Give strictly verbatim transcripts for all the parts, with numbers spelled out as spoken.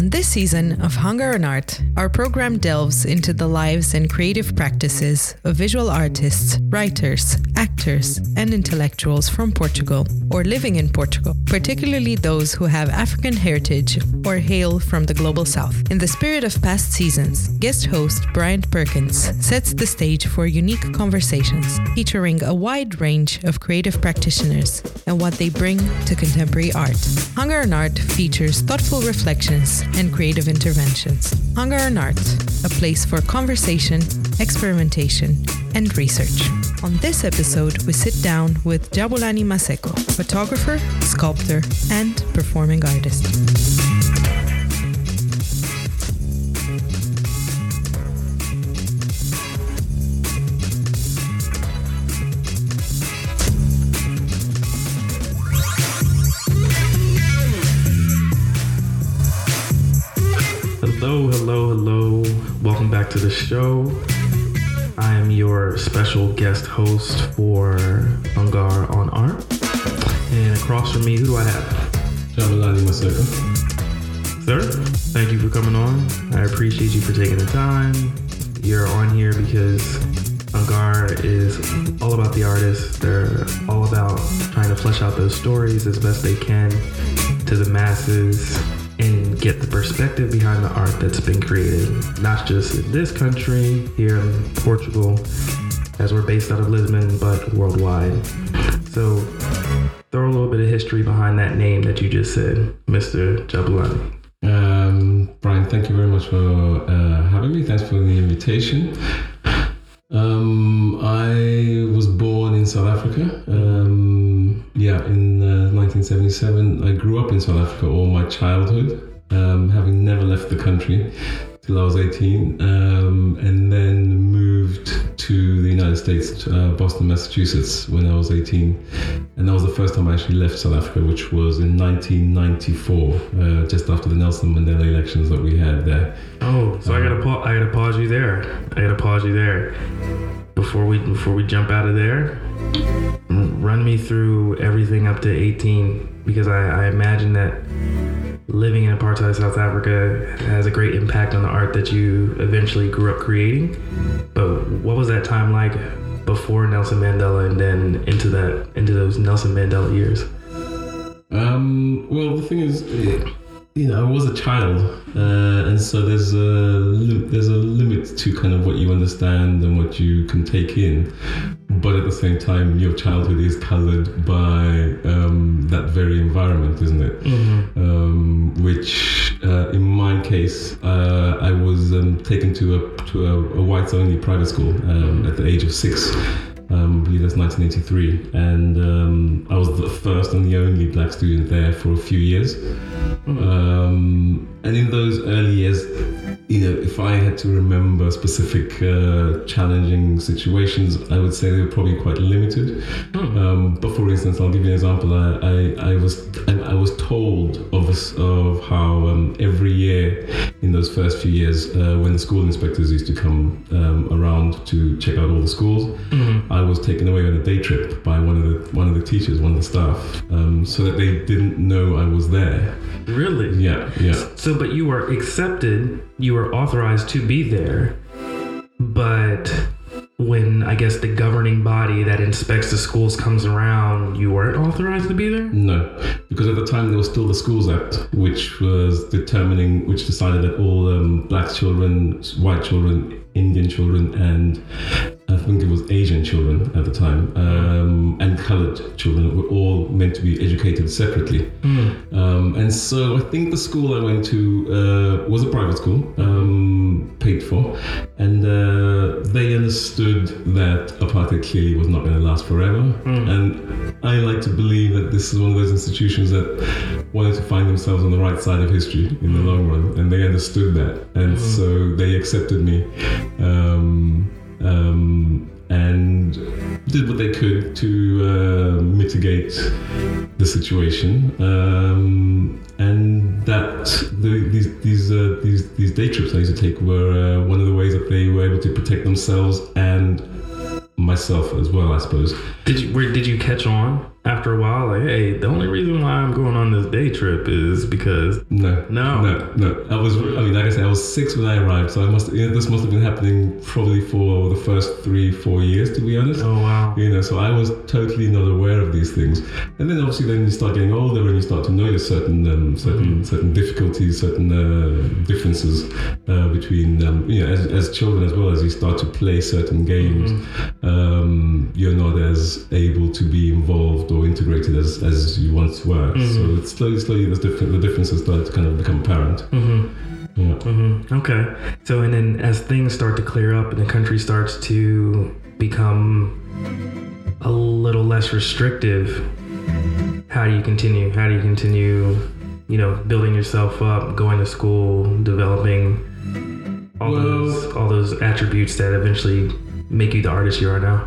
On this season of Hunger and Art, our program delves into the lives and creative practices of visual artists, writers, actors, and intellectuals from Portugal or living in Portugal, particularly those who have African heritage or hail from the global south. In the spirit of past seasons, guest host Bryant Perkins sets the stage for unique conversations featuring a wide range of creative practitioners and what they bring to contemporary art. Hunger and Art features thoughtful reflections and creative interventions. Hunger and Art, a place for conversation, experimentation, and research. On this episode, we sit down with Jabulani Maseko, photographer, sculptor, and performing artist. Hello, hello, hello. Welcome back to the show. I am your special guest host for Hunger on Art. And across from me, who do I have? Jabulani Maseko. Sir, thank you for coming on. I appreciate you for taking the time. You're on here because Hunger is all about the artists. They're all about trying to flesh out those stories as best they can to the masses and get the perspective behind the art that's been created, not just in this country, here in Portugal, as we're based out of Lisbon, but worldwide. So throw a little bit of history behind that name that you just said, Mister Jabulani. Um, Brian, thank you very much for uh, having me. Thanks for the invitation. Um, I was born in South Africa. Um, yeah, in uh, nineteen seventy-seven. I grew up in South Africa all my childhood, um, having never left the country till I was eighteen, um, and then moved to the United States, uh, Boston, Massachusetts, when I was eighteen. And that was the first time I actually left South Africa, which was in nineteen ninety-four, uh, just after the Nelson Mandela elections that we had there. Oh, so um, I gotta pa- I gotta pause you there. I gotta pause you there. Before we before we jump out of there, run me through everything up to eighteen, because I, I imagine that living in apartheid South Africa has a great impact on the art that you eventually grew up creating. But what was that time like before Nelson Mandela and then into that into those Nelson Mandela years? Um, well, the thing is, you know, I was a child, uh, and so there's a li- there's a limit to kind of what you understand and what you can take in. But at the same time, your childhood is colored by um, that very environment, isn't it? Mm-hmm. Um, which, uh, in my case, uh, I was um, taken to a to a, a whites-only private school um, at the age of six. Um, I believe that's nineteen eighty-three, and um, I was the first and the only black student there for a few years. Mm-hmm. Um, and in those early years, you know, if I had to remember specific uh, challenging situations, I would say they were probably quite limited. Mm. Um, but for instance, I'll give you an example. I, I, I was I, I was told of of how um, every year in those first few years, uh, when the school inspectors used to come um, around to check out all the schools, mm-hmm. I was taken away on a day trip by one of the one of the teachers, one of the staff, um, so that they didn't know I was there. Really? Yeah, yeah. So, but you were accepted, you were authorized to be there, but when, I guess, the governing body that inspects the schools comes around, you weren't authorized to be there? No, because at the time there was still the Schools Act, which was determining, which decided that all um, black children, white children, Indian children, and I think it was Asian children at the time, um, and colored children were all meant to be educated separately. Mm. Um, and so I think the school I went to uh, was a private school, um, paid for, and uh, they understood that apartheid clearly was not going to last forever. Mm. And I like to believe that this is one of those institutions that wanted to find themselves on the right side of history in the long run, and they understood that, and mm. so they accepted me. Um, Um, and did what they could to uh, mitigate the situation, um, and that the, these these uh, these these day trips I used to take were uh, one of the ways that they were able to protect themselves and myself as well, I suppose. Did you where did you catch on after a while? Like, hey, the only reason why I'm going on this day trip is because No, no, no, no. I was, I mean, like I said, I was six when I arrived, so I must, you know, this must have been happening probably for the first three, four years, to be honest. Oh wow. You know, so I was totally not aware of these things, and then obviously, then you start getting older, and you start to notice certain, um, certain, mm-hmm. certain difficulties, certain uh, differences uh, between, um, you know, as, as children as well. As you start to play certain games, mm-hmm. um, you're not as able to be involved or integrated as, as you once were. Mm-hmm. So it's slowly, slowly, the different, the differences start to kind of become apparent. Mm-hmm. Yeah. Mm-hmm. Okay. So, and then as things start to clear up and the country starts to become a little less restrictive, how do you continue? How do you continue, you know, building yourself up, going to school, developing all well, those all those attributes that eventually make you the artist you are now?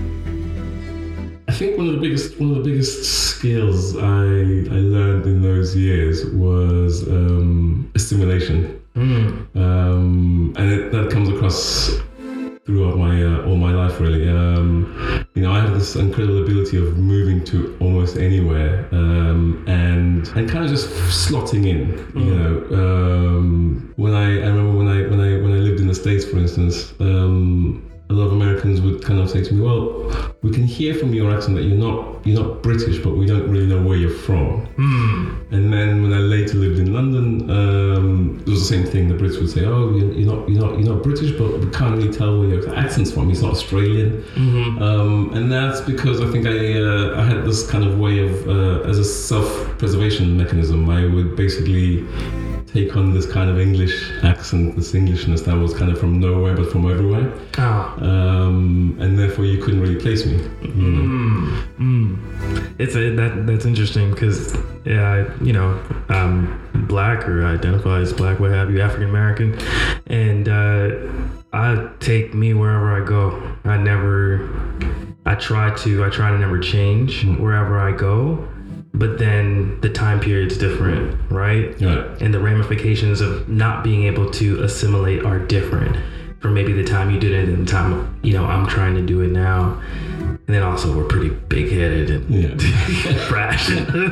I think one of the biggest one of the biggest skills I I learned in those years was um, assimilation, mm. um, and it, that comes across throughout my uh, all my life really. Um, you know, I have this incredible ability of moving to almost anywhere, um, and and kind of just slotting in. Mm. You know, um, when I I remember when I when I when I lived in the States, for instance. Um, A lot of Americans would kind of say to me, "Well, we can hear from your accent that you're not you're not British, but we don't really know where you're from." Mm. And then when I later lived in London, um, it was the same thing. The Brits would say, "Oh, you're, you're not you're not you're not British, but we can't really tell where your accent's from. It's not Australian." Mm-hmm. Um, and that's because I think I uh, I had this kind of way of uh, as a self-preservation mechanism. I would basically take on this kind of English accent, this Englishness that was kind of from nowhere but from everywhere. Oh. Um, and therefore you couldn't really place me. You know? mm, mm. It's a, that that's interesting because, yeah, you know, I'm black or I identify as black, what have you, African American, and uh, I take me wherever I go. I never, I try to, I try to never change mm. wherever I go. But then the time period's different, right? Yeah. And the ramifications of not being able to assimilate are different from maybe the time you did it and the time, you know, I'm trying to do it now. And then also we're pretty big-headed and yeah. brash.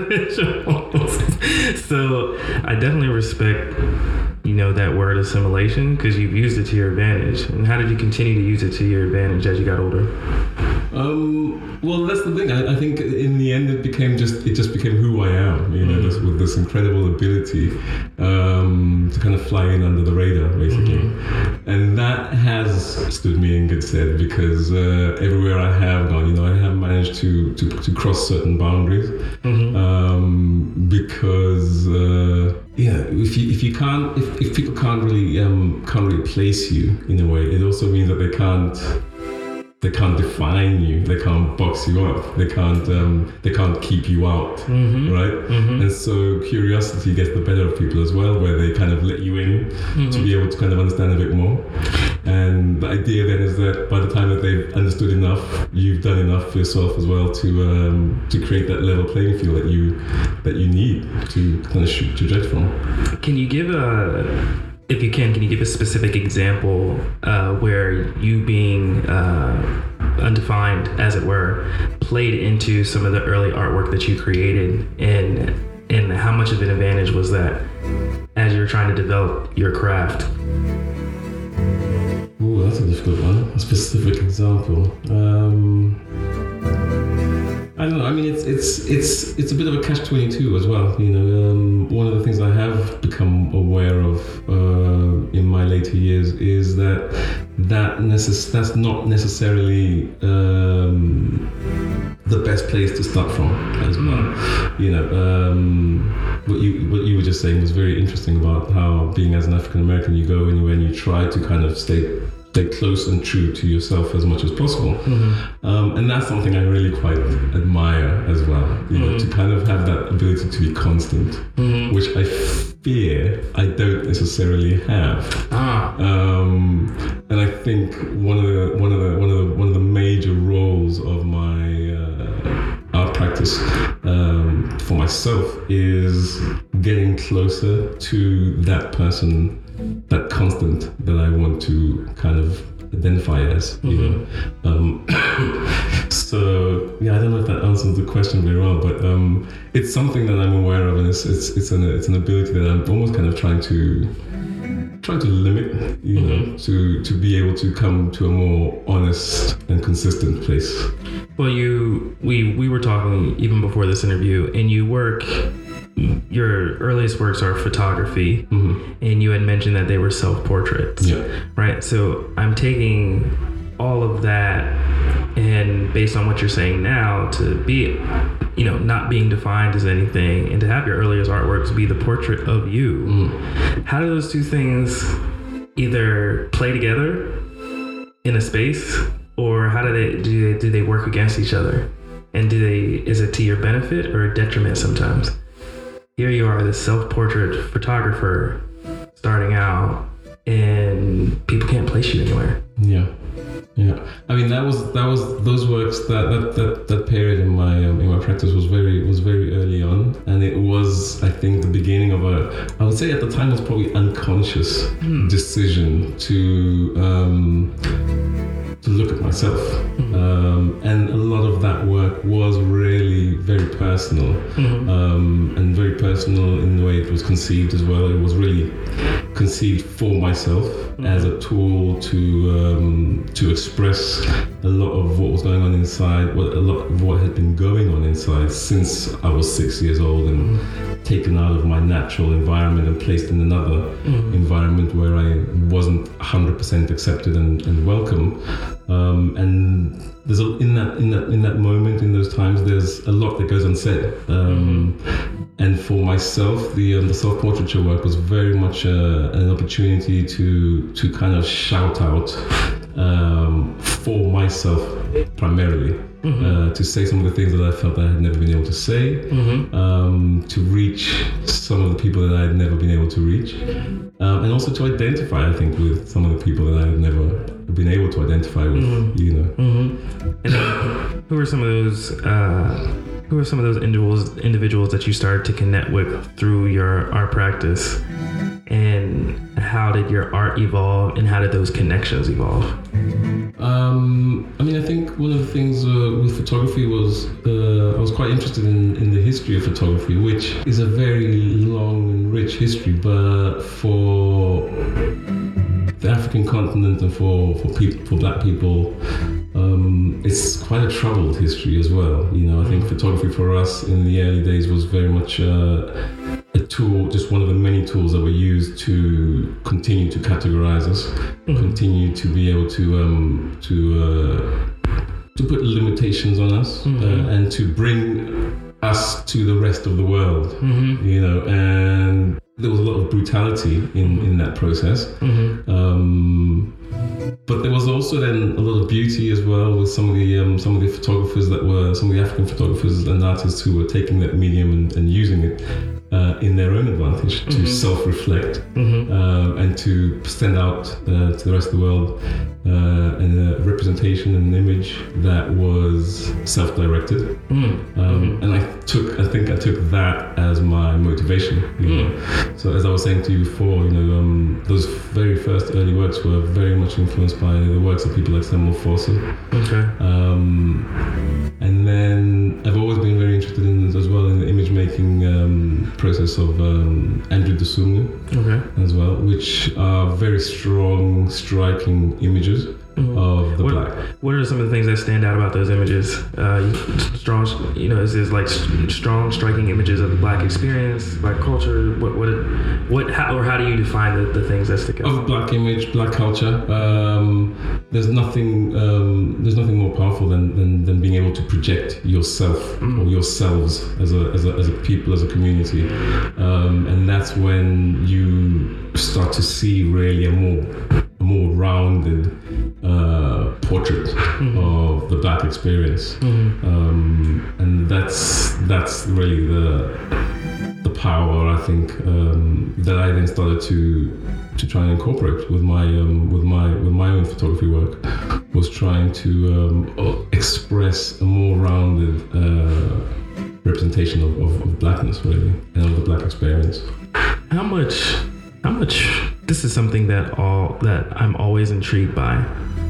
So I definitely respect, you know, that word assimilation because you've used it to your advantage. And how did you continue to use it to your advantage as you got older? Um, well, that's the thing. I, I think in the end, it became just it just became who I am. You know, mm-hmm. this, with this incredible ability um, to kind of fly in under the radar, basically, mm-hmm. and that has stood me in good stead because uh, everywhere I have gone, you know, I have managed to to, to cross certain boundaries mm-hmm. um, because. Uh, Yeah, if you if you can't if, if people can't really um, can't really place you in a way, it also means that they can't they can't define you, they can't box you up, they can't um, they can't keep you out, mm-hmm. right? Mm-hmm. And so curiosity gets the better of people as well, where they kind of let you in mm-hmm. to be able to kind of understand a bit more. And the idea then is that by the time that they've understood enough, you've done enough for yourself as well to um, to create that level playing field that you that you need to kind of shoot to judge from. Can you give a, if you can, can you give a specific example uh, where you being uh, undefined, as it were, played into some of the early artwork that you created, and and how much of an advantage was that as you were trying to develop your craft? Ooh, that's a difficult one. A specific example. Um, I don't know. I mean, it's it's it's it's a bit of a catch twenty-two as well. You know, um, one of the things I have become aware of uh, in my later years is that that necess- that's not necessarily um, the best place to start from as well. Mm. You know, um, what you what you were just saying was very interesting about how being as an African American, you go anywhere and you try to kind of stay. Stay close and true to yourself as much as possible, mm-hmm. um, and that's something I really quite admire as well. You know, mm-hmm. to kind of have that ability to be constant, mm-hmm. which I fear I don't necessarily have. Ah. Um, and I think one of the one of the one of the one of the major roles of my uh, art practice um, for myself is getting closer to that person. That constant that I want to kind of identify as. You know, um, so yeah, I don't know if that answers the question very well, but um, it's something that I'm aware of, and it's it's it's an it's an ability that I'm almost kind of trying to trying to limit, you know, mm-hmm. to to be able to come to a more honest and consistent place. Well, you we we were talking even before this interview, and you work. Your earliest works are photography, mm-hmm. and you had mentioned that they were self-portraits, yeah. right? So I'm taking all of that, and based on what you're saying now, to be, you know, not being defined as anything, and to have your earliest artworks be the portrait of you. Mm. How do those two things either play together in a space, or how do they do they do they work against each other? And do they is it to your benefit or a detriment sometimes? Here you are, this self-portrait photographer starting out, and people can't place you anywhere. Yeah, yeah. I mean, that was that was those works that that that, that period in my um, in my practice was very was very early on, and it was, I think, the beginning of a, I would say at the time it was probably unconscious hmm. decision to um, to look at myself, mm-hmm. um, and a lot of that work was really very personal, mm-hmm. um, and very personal in the way it was conceived as well. It was really conceived for myself mm-hmm. as a tool to um, to express a lot of what was going on inside, what a lot of what had been going on inside since I was six years old and mm-hmm. taken out of my natural environment and placed in another mm-hmm. environment where I wasn't one hundred percent accepted and, and welcome. Um, and there's a, in that in that in that moment, in those times, there's a lot that goes unsaid. Um, mm-hmm. And for myself, the um, the self-portraiture work was very much uh, an opportunity to to kind of shout out um, for myself primarily. Mm-hmm. Uh, to say some of the things that I felt that I had never been able to say, mm-hmm. um, to reach some of the people that I had never been able to reach, um, and also to identify, I think, with some of the people that I had never been able to identify with, mm-hmm. you know. Mm-hmm. And uh, who are some of those? Uh, who are some of those individuals individuals that you started to connect with through your art practice? And how did your art evolve, and how did those connections evolve? Um, I mean, I think one of the things uh, with photography was uh, I was quite interested in, in the history of photography, which is a very long and rich history, but for the African continent and for for people, for Black people, um, it's quite a troubled history as well. You know, I think photography for us in the early days was very much uh, a tool, just one of the many tools that were used to continue to categorize us, mm-hmm. continue to be able to um, to uh, to put limitations on us, mm-hmm. uh, and to bring us to the rest of the world. Mm-hmm. You know, and there was a lot of brutality in, in that process. Mm-hmm. Um, but there was also then a lot of beauty as well with some of the um, some of the photographers that were some of the African photographers and artists who were taking that medium and, and using it uh, in their own advantage mm-hmm. to self-reflect mm-hmm. uh, and to stand out uh, to the rest of the world uh, in a representation and an image that was self-directed. Mm-hmm. Um, and I took, I think I took that as my motivation. You know? Mm-hmm. So as I was saying to you before, you know, um, those very first early works were very much influenced by the works of people like Samuel Foster. Okay. Um, and then I've always been very interested in as well in the image making um, process of um, Andrew Dusumnu okay. as well, which are very strong, striking images mm-hmm. of the what, Black. What are some of the things that stand out about those images? Uh, strong, you know, is this like strong, striking images of the Black experience, Black culture? What, what, what, how, or how do you define the, the things that stick out? Of Black image, Black culture. Um, there's nothing, um, there's nothing more powerful than, than, than being able to project yourself mm. or yourselves as a, as a, as a people, as a community, um, and that's when you start to see really a more, a more rounded uh, portrait mm-hmm. of the Black experience, mm-hmm. um, and that's that's really the the power I think um, that I then started to to try and incorporate with my um, with my with my own photography work, was trying to um, express a more rounded uh, representation of, of, of Blackness really, and of the Black experience. How much? How much? This is something that all that I'm always intrigued by.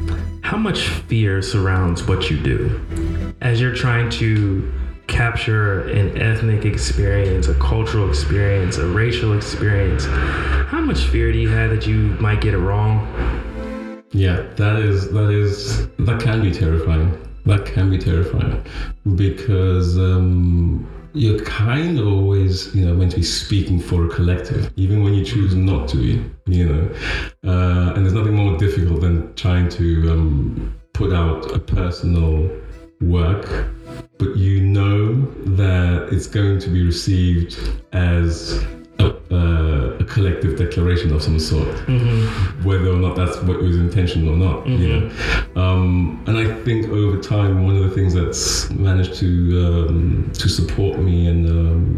how much fear surrounds what you do as you're trying to capture an ethnic experience, a cultural experience, a racial experience? How much fear do you have that you might get it wrong? Yeah, that is that is that can be terrifying. That can be terrifying because um, you're kind of always, you know, meant to be speaking for a collective, even when you choose not to be. You know, uh, and there's nothing more difficult than trying to um, put out a personal work, but you know that it's going to be received as a, uh, a collective declaration of some sort, mm-hmm. whether or not that's what was intentional or not. Mm-hmm. You know, um, and I think over time, one of the things that's managed to um, to support me and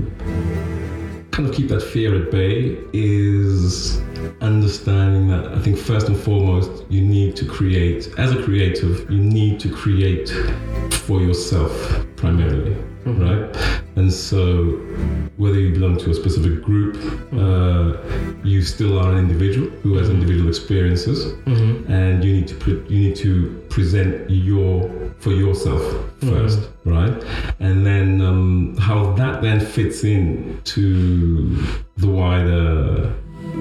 um, kind of keep that fear at bay is understanding that I think first and foremost, you need to create, as a creative, you need to create for yourself primarily, mm-hmm. right? And so whether you belong to a specific group, uh, you still are an individual who has individual experiences, mm-hmm. and you need to put, you need to present your for yourself first, mm-hmm. right? And then um, how that then fits in to the wider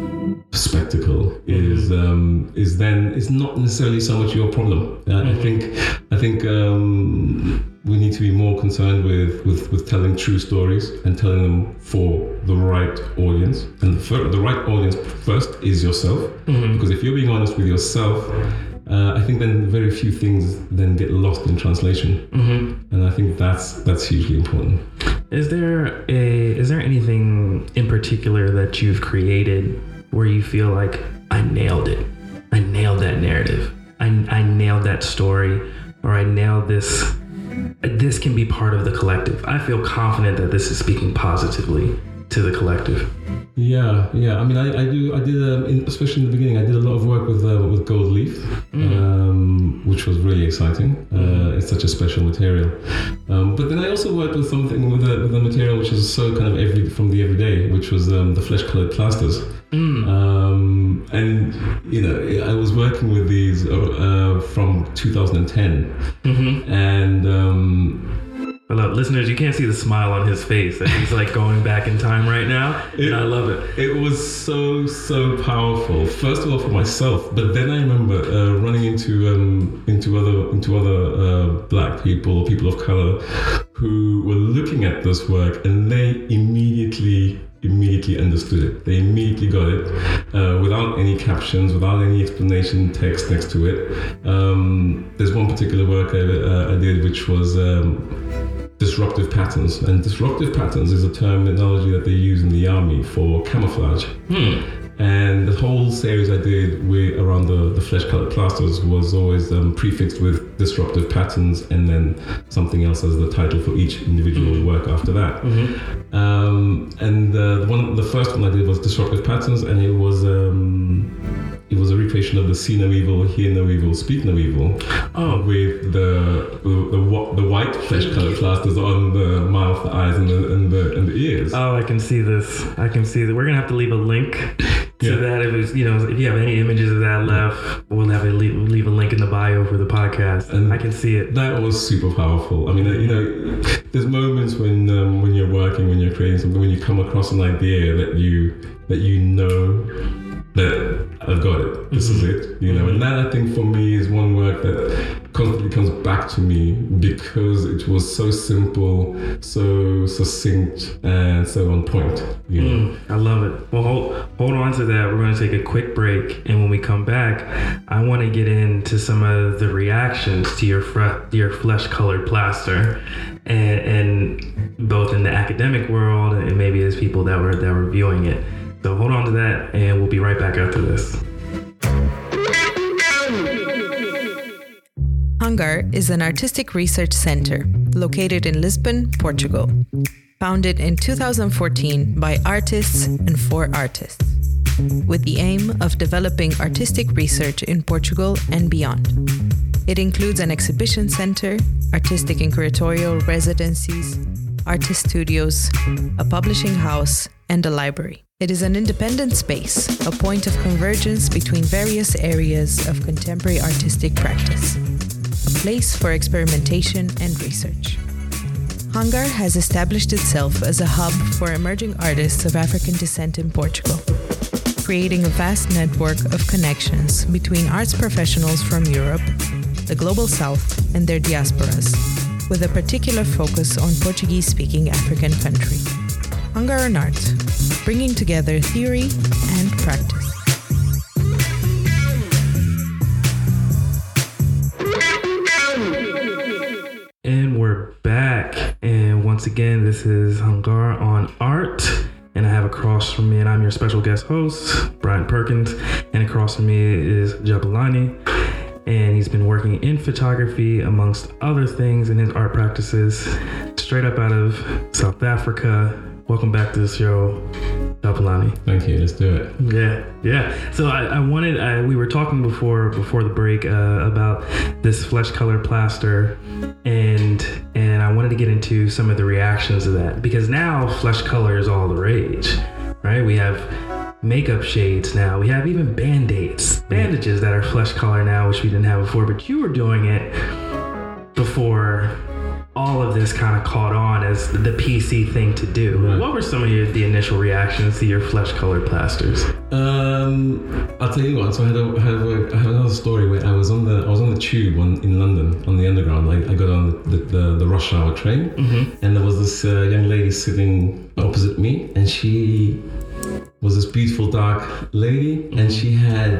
spectacle is um, is then is not necessarily so much your problem. Uh, mm-hmm. I think I think um, we need to be more concerned with, with, with telling true stories and telling them for the right audience. And the, fir- the right audience first is yourself, mm-hmm. because if you're being honest with yourself, uh, I think then very few things then get lost in translation, mm-hmm. and I think that's that's hugely important. Is there a is there anything in particular that you've created where you feel like I nailed it, I nailed that narrative, I I nailed that story, or I nailed this? This can be part of the collective. I feel confident that this is speaking positively to the collective. Yeah, yeah. I mean, I, I do. I did, um, in, especially in the beginning, I did a lot of work with uh, with Gold Leaf, mm. um, which was really exciting. Uh, it's such a special material. Um, but then I also worked with something with a, with a material which is so kind of every from the everyday, which was um, the flesh-colored plasters. Mm. Um, and you know, I was working with these uh, from two thousand ten, mm-hmm. and. Um, Well, listeners, you can't see the smile on his face. He's like going back in time right now, it, and I love it. It was so, so powerful. First of all, for myself, but then I remember uh, running into um, into other into other uh, black people, people of color, who were looking at this work, and they immediately. immediately understood it. They immediately got it uh, without any captions, without any explanation text next to it. Um, there's one particular work I, uh, I did which was um, disruptive patterns, and disruptive patterns is a terminology that they use in the army for camouflage. Hmm. And the whole series I did with around the, the flesh-colored plasters was always um, prefixed with disruptive patterns, and then something else as the title for each individual mm-hmm. work after that. Mm-hmm. Um, and uh, the one, the first one I did was disruptive patterns, and it was um, it was a recreation of the see no evil, hear no evil, speak no evil, oh. with the the, the the white flesh-colored plasters on the mouth, the eyes, and the and the and the ears. Oh, I can see this. I can see that. We're gonna have to leave a link. To yeah. that, if it's, you know, if you have any images of that left, we'll have a leave, leave a link in the bio for the podcast. And I can see it. That was super powerful. I mean, you know, there's moments when um, when you're working, when you're creating something, when you come across an idea that you that you know that I've got it. This mm-hmm. is it. You know, and that I think for me is one work that constantly comes back to me because it was so simple, so succinct, and so on point. You know, mm, I love it. Well, hold hold on to that. We're going to take a quick break, and when we come back, I want to get into some of the reactions to your fre- your flesh-colored plaster, and, and both in the academic world and maybe as people that were that were viewing it. So hold on to that, and we'll be right back after this. Hangar is an artistic research center located in Lisbon, Portugal. Founded in two thousand fourteen by artists and for artists, with the aim of developing artistic research in Portugal and beyond. It includes an exhibition center, artistic and curatorial residencies, artist studios, a publishing house, and a library. It is an independent space, a point of convergence between various areas of contemporary artistic practice, a place for experimentation and research. Hangar has established itself as a hub for emerging artists of African descent in Portugal, creating a vast network of connections between arts professionals from Europe, the Global South, and their diasporas, with a particular focus on Portuguese-speaking African country. Hangar on Art, bringing together theory and practice. And we're back. And once again, this is Hangar on Art. And I have across from me, and I'm your special guest host, Brian Perkins. And across from me is Jabulani. And he's been working in photography, amongst other things, in his art practices, straight up out of South Africa. Welcome back to the show, Jabulani. Thank you. Let's do it. Yeah, yeah. So I, I wanted, I, we were talking before before the break uh, about this flesh color plaster, and and I wanted to get into some of the reactions to that, because now flesh color is all the rage, right? We have makeup shades now. We have even band-aids, bandages that are flesh color now, which we didn't have before, but you were doing it before all of this kind of caught on as the P C thing to do. Right. What were some of your, the initial reactions to your flesh colored plasters? Um, I'll tell you what. So I had, a, I, had a, I had another story where I was on the I was on the tube on, in London on the Underground. I, I got on the, the, the rush hour train, mm-hmm. and there was this uh, young lady sitting opposite me, and she was this beautiful dark lady, mm-hmm. and she had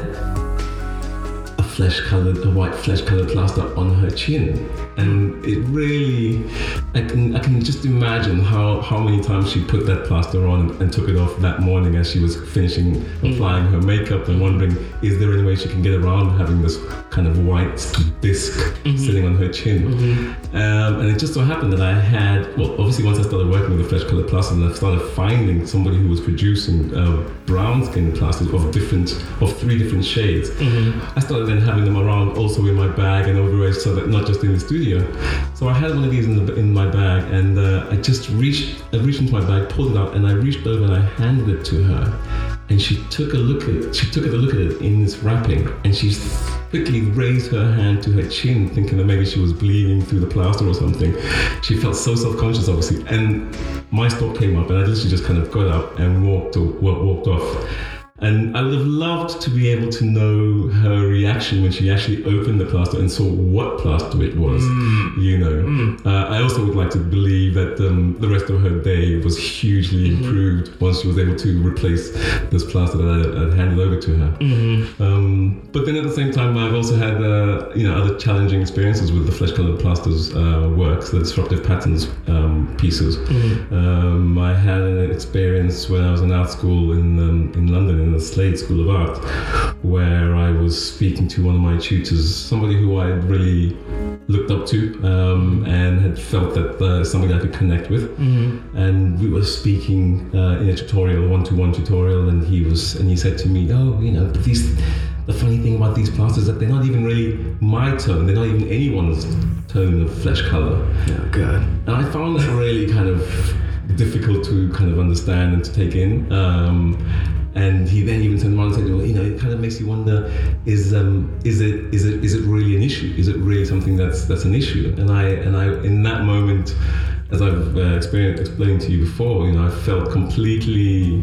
a flesh colored, a white flesh colored plaster on her chin. And it really, I can I can just imagine how, how many times she put that plaster on and, and took it off that morning as she was finishing applying mm. her makeup, and wondering, is there any way she can get around having this kind of white disc mm-hmm. sitting on her chin? Mm-hmm. Um, and it just so happened that I had, well, obviously once I started working with the flesh colored plasters, and I started finding somebody who was producing uh, brown skin plasters of different, of three different shades. Mm-hmm. I started then having them around also in my bag and everywhere, so that not just in the studio. So I had one of these in, the, in my bag, and uh, I just reached, I reached into my bag, pulled it out, and I reached over and I handed it to her. And she took a look at it. She took a look at it in this wrapping, and she quickly raised her hand to her chin, thinking that maybe she was bleeding through the plaster or something. She felt so self-conscious, obviously. And my stop came up, and I literally just kind of got up and walked walked off. And I would have loved to be able to know her reaction when she actually opened the plaster and saw what plaster it was, mm. you know. Mm. Uh, I also would like to believe that um, the rest of her day was hugely mm-hmm. improved once she was able to replace this plaster that I had handed over to her. Mm-hmm. Um, but then at the same time, I've also had uh, you know, other challenging experiences with the flesh colored plasters uh, works, the disruptive patterns um, pieces. Mm-hmm. Um, I had an experience when I was in art school in um, in London, in the Slade School of Art, where I was speaking to one of my tutors, somebody who I had really looked up to um, and had felt that uh, somebody I could connect with. Mm-hmm. And we were speaking uh, in a tutorial, a one-to-one tutorial, and he was, and he said to me, "Oh, you know, but these, the funny thing about these plasters is that they're not even really my tone. They're not even anyone's tone of flesh color." Oh God! And I found that really kind of difficult to kind of understand and to take in. Um, And he then even turned around and said, "Well, you know, it kind of makes you wonder: is um, is it is it is it really an issue? Is it really something that's that's an issue?" And I and I in that moment, as I've uh, experienced explained to you before, you know, I felt completely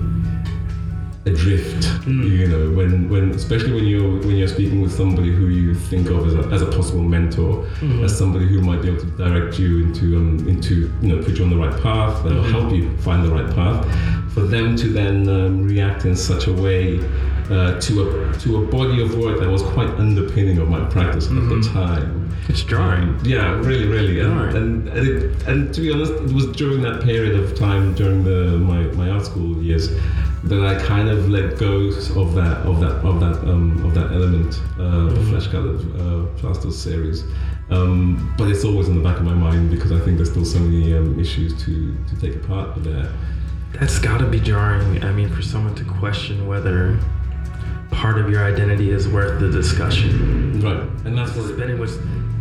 adrift. Mm. You know, when when especially when you're when you're speaking with somebody who you think of as a as a possible mentor, mm-hmm. as somebody who might be able to direct you into um, into you know put you on the right path, that will mm-hmm. help you find the right path. For them to then um, react in such a way uh, to a to a body of work that was quite underpinning of my practice mm-hmm. at the time. It's jarring. Um, yeah, really, really. And and, and, it, and to be honest, it was during that period of time during the my, my art school years that I kind of let go of that of that of that um, of that element uh, mm-hmm. of flesh colored uh, plaster series. Um, but it's always in the back of my mind because I think there's still so many um, issues to to take apart there. That's got to be jarring. I mean, for someone to question whether part of your identity is worth the discussion. Right. And that's what spinning with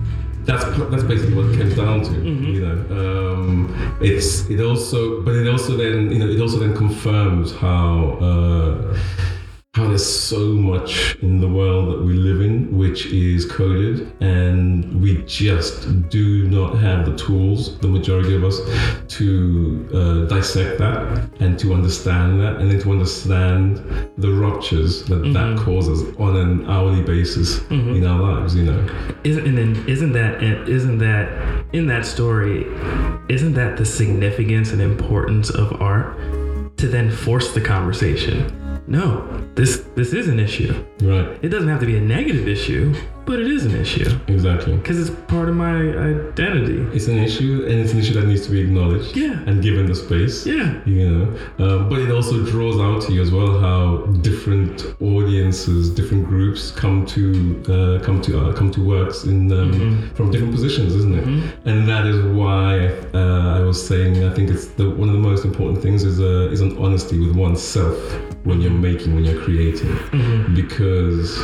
that's that's basically what it comes down to. Mm-hmm. You know, um, it's it also, but it also then you know it also then confirms how. Uh, how there's so much in the world that we live in which is coded, and we just do not have the tools, the majority of us, to uh, dissect that and to understand that, and then to understand the ruptures that mm-hmm. that causes on an hourly basis mm-hmm. in our lives, you know. Isn't, and then isn't that, isn't that, in that story, isn't that the significance and importance of art? To then force the conversation. No, this this is an issue. Right. It doesn't have to be a negative issue, but it is an issue. Exactly. Because it's part of my identity. It's an issue, and it's an issue that needs to be acknowledged. Yeah. And given the space. Yeah. You know, um, but it also draws out to you as well how different audiences, different groups come to uh, come to uh, come to works in um, mm-hmm. from different positions, isn't it? Mm-hmm. And that is why uh, I was saying I think it's the, one of the most important things is uh, is an honesty with oneself when you're making, when you're creating, mm-hmm. because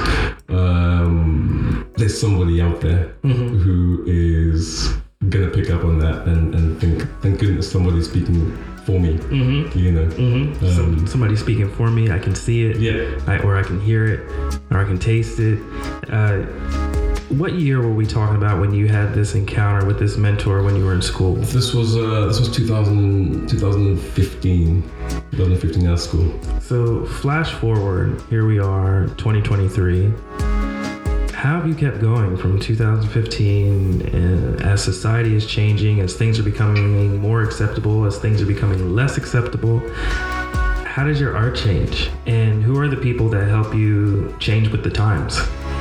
um, there's somebody out there mm-hmm. who is gonna pick up on that and, and think, thank goodness somebody's speaking for me, mm-hmm. you know. Mm-hmm. Um, Some, somebody speaking for me, I can see it, yeah, I, or I can hear it, or I can taste it. Uh, What year were we talking about when you had this encounter with this mentor when you were in school? This was uh, this was two thousand, twenty fifteen, twenty fifteen at school. So flash forward, here we are, twenty twenty-three. How have you kept going from two thousand fifteen uh, as society is changing, as things are becoming more acceptable, as things are becoming less acceptable? How does your art change? And who are the people that help you change with the times?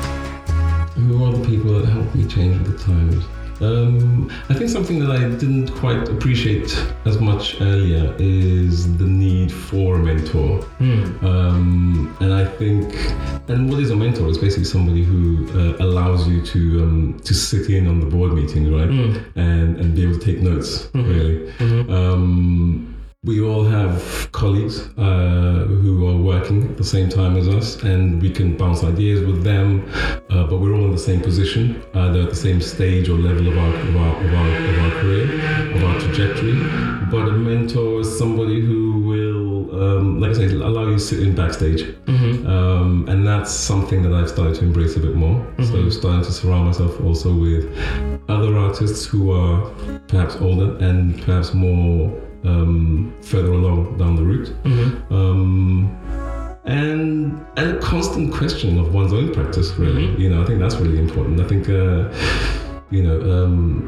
Who are the people that help me change with the times? Um, I think something that I didn't quite appreciate as much earlier is the need for a mentor. Mm. Um, and I think, and what is a mentor? Is basically somebody who uh, allows you to um, to sit in on the board meeting, right? Mm. And and be able to take notes, mm-hmm. really. Mm-hmm. Um, We all have colleagues uh, who are working at the same time as us, and we can bounce ideas with them, uh, but we're all in the same position. Uh, they're at the same stage or level of our, of our, of our, of our career, of our trajectory. But a mentor is somebody who will, um, like I say, allow you to sit in backstage. Mm-hmm. Um, and that's something that I've started to embrace a bit more. Mm-hmm. So I'm starting to surround myself also with other artists who are perhaps older and perhaps more Um, further along down the route, mm-hmm. um, and and a constant questioning of one's own practice. Really, mm-hmm. you know, I think that's really important. I think, uh, you know, um,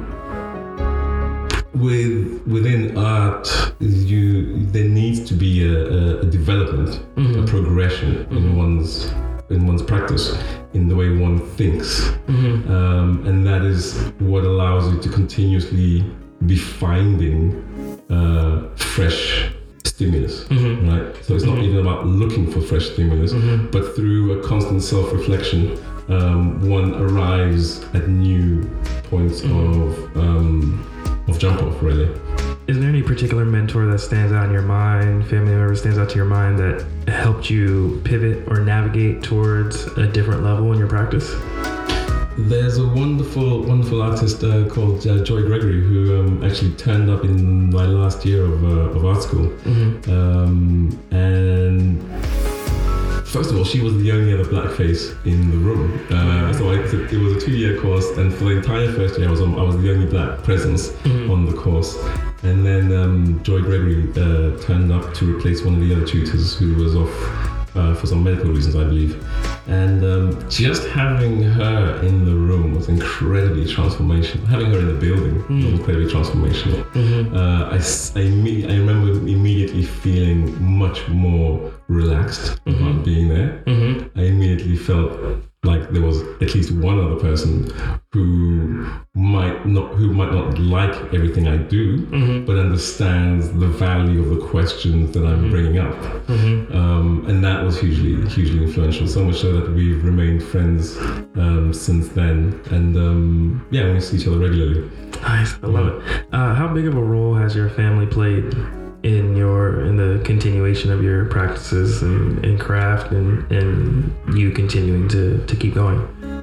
with within art, you there needs to be a, a, a development, mm-hmm. a progression mm-hmm. in one's in one's practice, in the way one thinks, mm-hmm. um, and that is what allows you to continuously be finding Uh, fresh stimulus, mm-hmm. right? So it's not mm-hmm. even about looking for fresh stimulus, mm-hmm. but through a constant self-reflection, um, one arrives at new points mm-hmm. of um, of jump off, really. Is there any particular mentor that stands out in your mind, family member stands out to your mind that helped you pivot or navigate towards a different level in your practice? There's a wonderful, wonderful artist uh, called uh, Joy Gregory who um, actually turned up in my last year of, uh, of art school. Mm-hmm. Um, and first of all, she was the only other black face in the room. Uh, so I, it was a two-year course, and for the entire first year, I was on, I was the only black presence mm-hmm. on the course. And then um, Joy Gregory uh, turned up to replace one of the other tutors who was off uh, for some medical reasons, I believe. And um, just having her in the room was incredibly transformational. Having her in the building mm. was incredibly transformational. Mm-hmm. Uh, I, I, I remember immediately feeling much more relaxed mm-hmm. about being there. Mm-hmm. I immediately felt like there was at least one other person who might not who might not like everything I do, mm-hmm. but understands the value of the questions that I'm mm-hmm. bringing up. Mm-hmm. Um, and that was hugely, hugely influential, so much so that we've remained friends um, since then. And um, yeah, we see each other regularly. Nice, I love yeah. it. Uh, how big of a role has your family played in your in the continuation of your practices and, and craft and, and you continuing to, to keep going?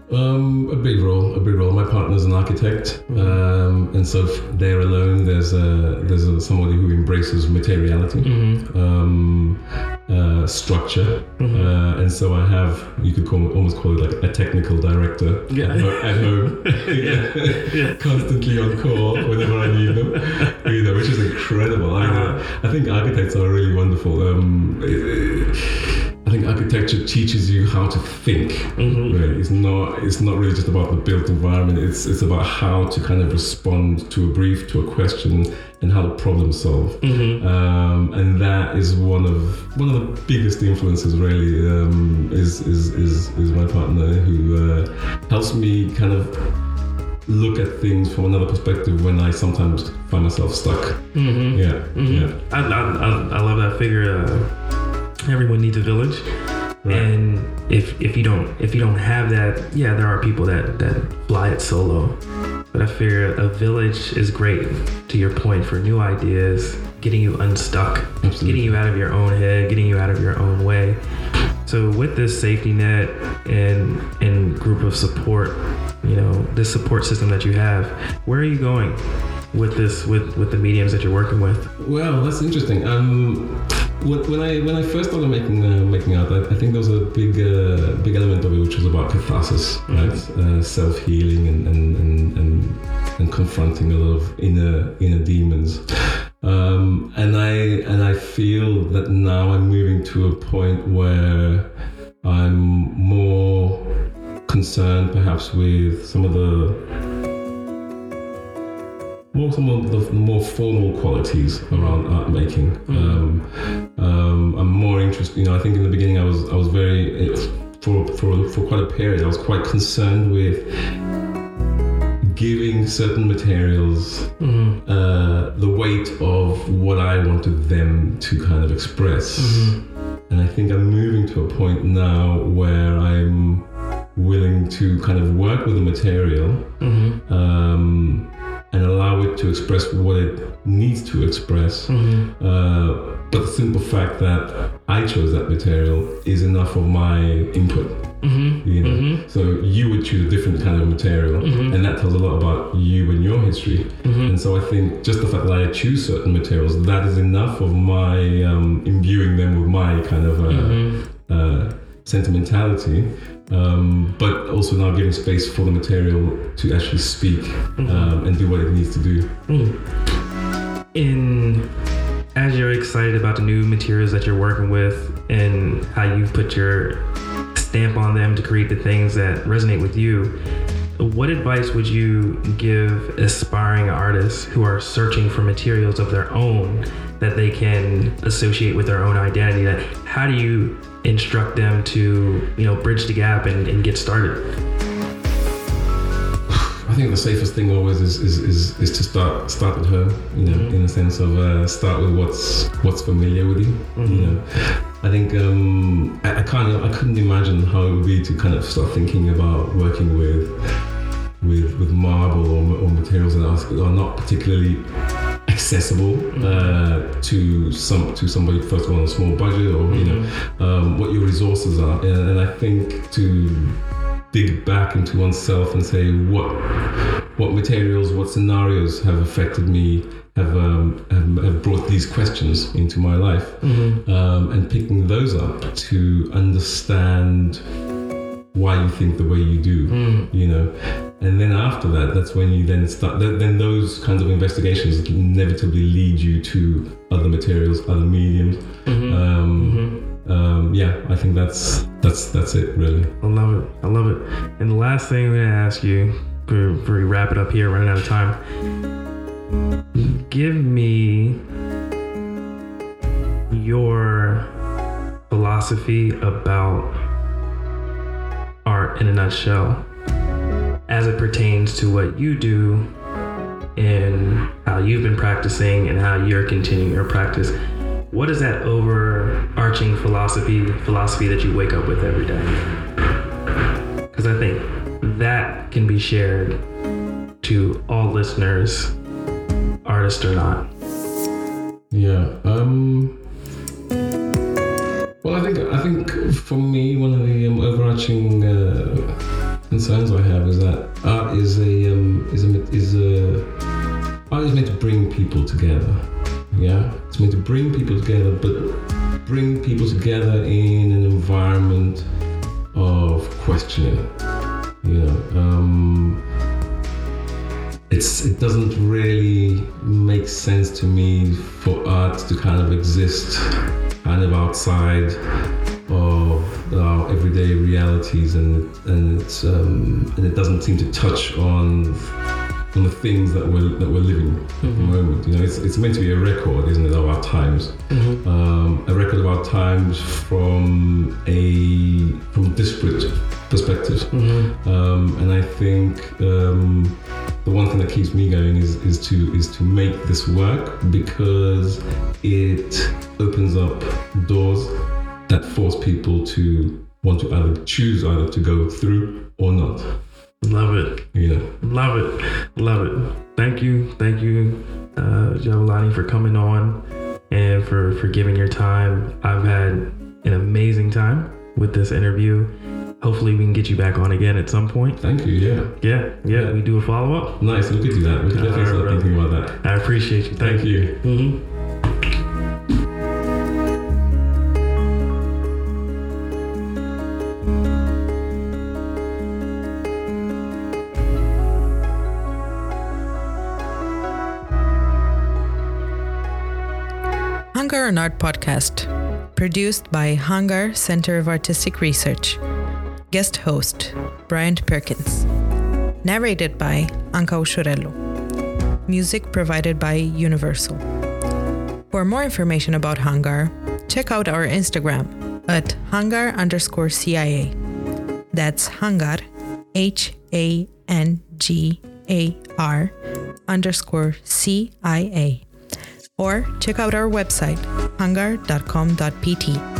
Um, a big role, a big role. My partner's an architect, um, and so there alone, there's a there's a, somebody who embraces materiality, mm-hmm. um, uh, structure, mm-hmm. uh, and so I have, you could call, almost call it like a technical director yeah. at, ho- at home, yeah. Yeah. constantly on call whenever I need them, you know, which is incredible. I mean, uh-huh. I think architects are really wonderful. Um, it, I think architecture teaches you how to think. Mm-hmm. Right? It's not it's not really just about the built environment. It's it's about how to kind of respond to a brief, to a question, and how to problem solve. Mm-hmm. Um, and that is one of one of the biggest influences. Really, um, is, is is is my partner who uh, helps me kind of look at things from another perspective when I sometimes find myself stuck. Mm-hmm. Yeah, mm-hmm. yeah. I, I I love that figure. Uh, Everyone needs a village, right. And if if you don't if you don't have that, yeah, there are people that that fly it solo. But I figure a village is great. To your point, for new ideas, getting you unstuck, Absolutely. Getting you out of your own head, getting you out of your own way. So with this safety net and and group of support, you know, this support system that you have, where are you going with this with with the mediums that you're working with? Well, that's interesting. Um. When I when I first started making uh, making art, I, I think there was a big uh, big element of it which was about catharsis, right? Mm-hmm. Uh, self healing and and, and and and confronting a lot of inner inner demons. Um, and I and I feel that now I'm moving to a point where I'm more concerned, perhaps, with some of the. More some of the more formal qualities around art making. Mm-hmm. Um, um, I'm more interested. You know, I think in the beginning I was I was very for for for quite a period I was quite concerned with giving certain materials mm-hmm. uh, the weight of what I wanted them to kind of express. Mm-hmm. And I think I'm moving to a point now where I'm willing to kind of work with the material. Mm-hmm. Um, and allow it to express what it needs to express. Mm-hmm. Uh, but the simple fact that I chose that material is enough of my input. Mm-hmm. You know, mm-hmm. so you would choose a different kind of material, mm-hmm. and that tells a lot about you and your history. Mm-hmm. And so I think just the fact that I choose certain materials, that is enough of my um, imbuing them with my kind of uh, mm-hmm. uh, sentimentality. Um, but also now giving space for the material to actually speak mm-hmm. um, and do what it needs to do. Mm. In as you're excited about the new materials that you're working with and how you've put your stamp on them to create the things that resonate with you, what advice would you give aspiring artists who are searching for materials of their own that they can associate with their own identity? That how do you instruct them to, you know, bridge the gap and, and get started? I think the safest thing always is is, is, is to start start at home, you know, mm-hmm. in the sense of uh, start with what's what's familiar with you. Mm-hmm. You know, I think um, I, I can't I couldn't imagine how it would be to kind of start thinking about working with with with marble or, or materials that are, are not particularly accessible uh, to some to somebody, first of all, on a small budget, or mm-hmm. you know um, what your resources are. And, and I think to dig back into oneself and say what what materials, what scenarios have affected me, have um, have, have brought these questions into my life, mm-hmm. um, and picking those up to understand why you think the way you do, mm. you know. And then after that, that's when you then start, then those kinds of investigations inevitably lead you to other materials, other mediums. Mm-hmm. Um, mm-hmm. Um, yeah, I think that's that's that's it, really. I love it. I love it. And the last thing I'm going to ask you, before we wrap it up here, running out of time, give me your philosophy about art in a nutshell, as it pertains to what you do and how you've been practicing and how you're continuing your practice. What is that overarching philosophy philosophy that you wake up with every day? Because I think that can be shared to all listeners, artist or not. Yeah. Um. Well, I think I think for me, one of the um, overarching uh, concerns I have is that art is a um, is a is a art is meant to bring people together. Yeah, it's meant to bring people together, but bring people together in an environment of questioning. You know, um, it's it doesn't really make sense to me for art to kind of exist kind of outside of our everyday realities, and and it's um, and it doesn't seem to touch on on the things that we're that we're living mm-hmm. at the moment. You know, it's it's meant to be a record, isn't it, of our times? Mm-hmm. Um, a record of our times from a from disparate perspectives. Mm-hmm. Um, and I think um, the one thing that keeps me going is is to is to make this work, because it opens up doors that force people to want to either choose either to go through or not. Love it. Yeah. Love it. Love it. Thank you. Thank you, uh, Jabulani, for coming on and for, for giving your time. I've had an amazing time with this interview. Hopefully we can get you back on again at some point. Thank you. Yeah. Yeah. Yeah. yeah. We do a follow-up. Nice. We could do that. We could definitely start thinking about that. I appreciate you. Thank, Thank you. you. Mm-hmm. Hangar on Art podcast, produced by Hangar Center of Artistic Research. Guest host, Bryant Perkins. Narrated by Anka Ushurello. Music provided by Universal. For more information about Hangar, check out our Instagram at Hangar underscore C I A. That's Hangar, H A N G A R underscore C I A. Or check out our website, hangar dot com dot p t.